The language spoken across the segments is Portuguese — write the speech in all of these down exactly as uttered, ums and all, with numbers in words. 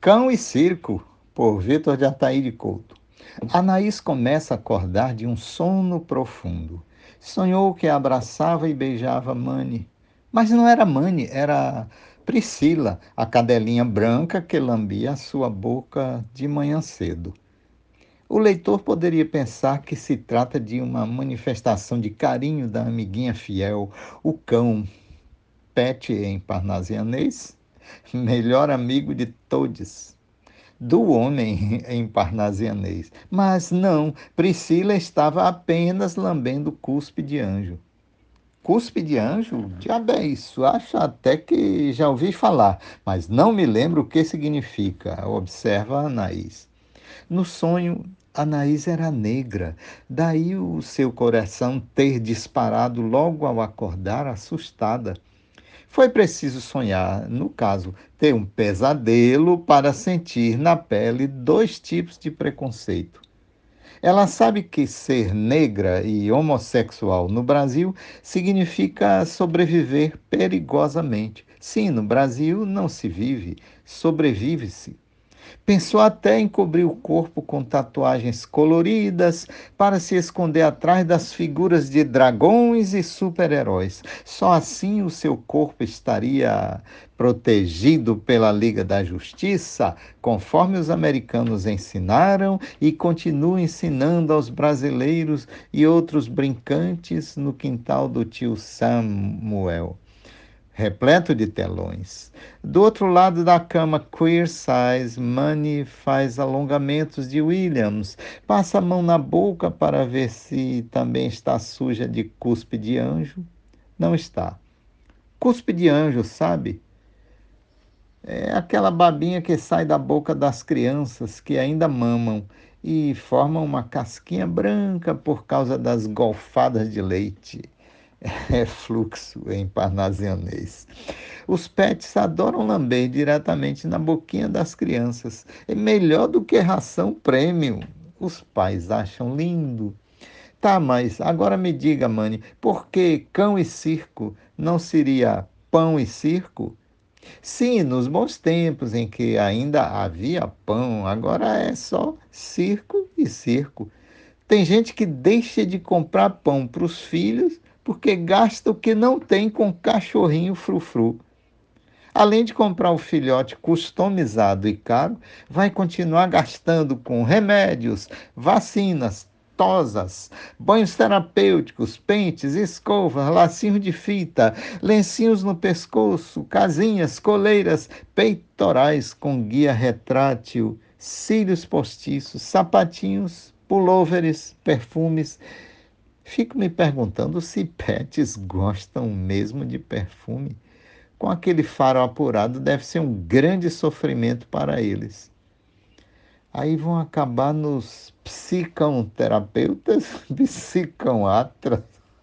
Cão e Circo, por Vitor de Ataíde Couto. Anaís começa a acordar de um sono profundo. Sonhou que abraçava e beijava Mani. Mas não era Mani, era Priscila, a cadelinha branca que lambia a sua boca de manhã cedo. O leitor poderia pensar que se trata de uma manifestação de carinho da amiguinha fiel, o cão, pet em parnasianês, melhor amigo de todos, do homem em parnasianês. Mas não, Priscila estava apenas lambendo cuspe de anjo. Cuspe de anjo? Diabo é isso? Acho até que já ouvi falar, mas não me lembro o que significa, observa Anaís. No sonho, Anaís era negra, daí o seu coração ter disparado logo ao acordar, assustada. Foi preciso sonhar, no caso, ter um pesadelo para sentir na pele dois tipos de preconceito. Ela sabe que ser negra e homossexual no Brasil significa sobreviver perigosamente. Sim, no Brasil não se vive, sobrevive-se. Pensou até em cobrir o corpo com tatuagens coloridas para se esconder atrás das figuras de dragões e super-heróis. Só assim o seu corpo estaria protegido pela Liga da Justiça, conforme os americanos ensinaram e continuam ensinando aos brasileiros e outros brincantes no quintal do tio Samuel, repleto de telões. Do outro lado da cama queer size, Manny faz alongamentos de Williams, passa a mão na boca para ver se também está suja de cuspe de anjo. Não está. Cuspe de anjo, sabe? É aquela babinha que sai da boca das crianças que ainda mamam e formam uma casquinha branca por causa das golfadas de leite. É fluxo em parnasianês. Os pets adoram lamber diretamente na boquinha das crianças. É melhor do que ração premium. Os pais acham lindo. Tá, mas agora me diga, Mani, por que cão e circo não seria pão e circo? Sim, nos bons tempos em que ainda havia pão, agora é só circo e circo. Tem gente que deixa de comprar pão para os filhos porque gasta o que não tem com cachorrinho frufru. Além de comprar o filhote customizado e caro, vai continuar gastando com remédios, vacinas, tosas, banhos terapêuticos, pentes, escovas, lacinhos de fita, lencinhos no pescoço, casinhas, coleiras, peitorais com guia retrátil, cílios postiços, sapatinhos, pullovers, perfumes. Fico me perguntando se pets gostam mesmo de perfume. Com aquele faro apurado, deve ser um grande sofrimento para eles. Aí vão acabar nos psicoterapeutas, psicoatras.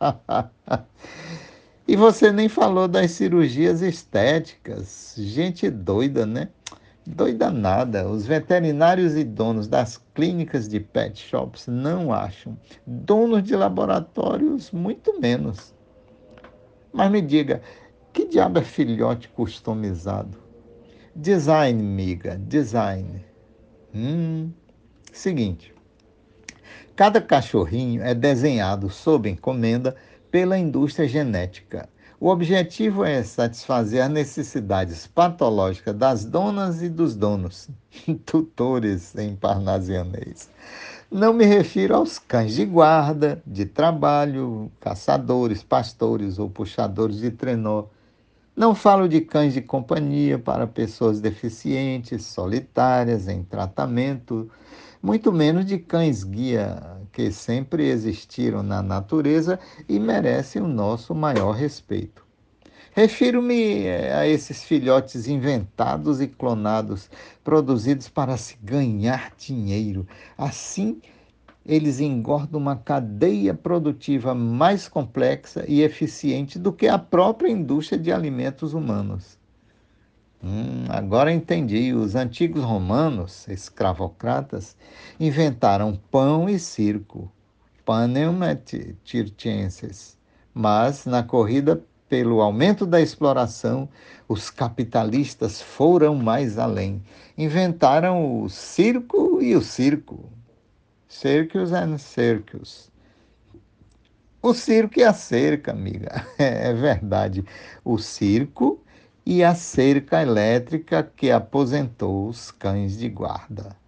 E você nem falou das cirurgias estéticas. Gente doida, né? Doida nada. Os veterinários e donos das clínicas de pet shops não acham. Donos de laboratórios, muito menos. Mas me diga, que diabo é filhote customizado? Design, miga, design. Hum, seguinte. Cada cachorrinho é desenhado sob encomenda pela indústria genética. O objetivo é satisfazer as necessidades patológicas das donas e dos donos, tutores em parnasianês. Não me refiro aos cães de guarda, de trabalho, caçadores, pastores ou puxadores de trenó. Não falo de cães de companhia para pessoas deficientes, solitárias, em tratamento, muito menos de cães-guia que sempre existiram na natureza e merecem o nosso maior respeito. Refiro-me a esses filhotes inventados e clonados, produzidos para se ganhar dinheiro. Assim, eles engordam uma cadeia produtiva mais complexa e eficiente do que a própria indústria de alimentos humanos. Hum, agora entendi. Os antigos romanos, escravocratas, inventaram pão e circo, panem et circenses, mas na corrida pelo aumento da exploração, os capitalistas foram mais além. Inventaram o circo e o circo. Circus and circus. O circo e a cerca, amiga. É, é verdade. O circo e a cerca elétrica que aposentou os cães de guarda.